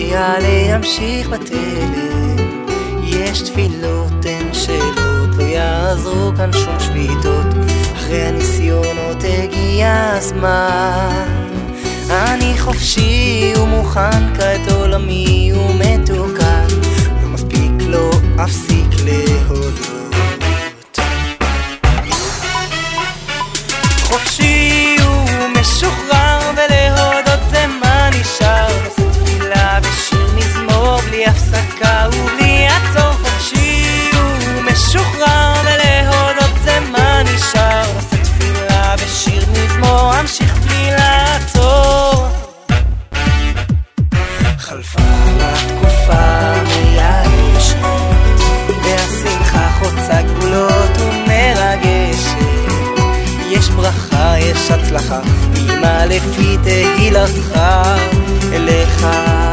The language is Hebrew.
מציע להמשיך בתלם, יש תפילות אין שאלות, לא יעזרו כאן שום שביתות, אחרי הניסיונות הגיע הזמן. אני חופשי ומוכן כעת עולמי ומתוקן, לא מספיק לא אפסיק להודות. חופשי ומשוחרר ולהודות זה מה נשאר, נושא תפילה ושיר מזמור בלי הפסקה ובלי עצור. חופשי ומשוחרר ולהודות זה מה נשאר, נושא תפילה ושיר מזמור המשיך בלי לעצור. חלפה התקופה מייאשת והשמחה חוצה גבולות ומרגשת, יש ברכה יש הצלחה אמא לפי תהילתך אליך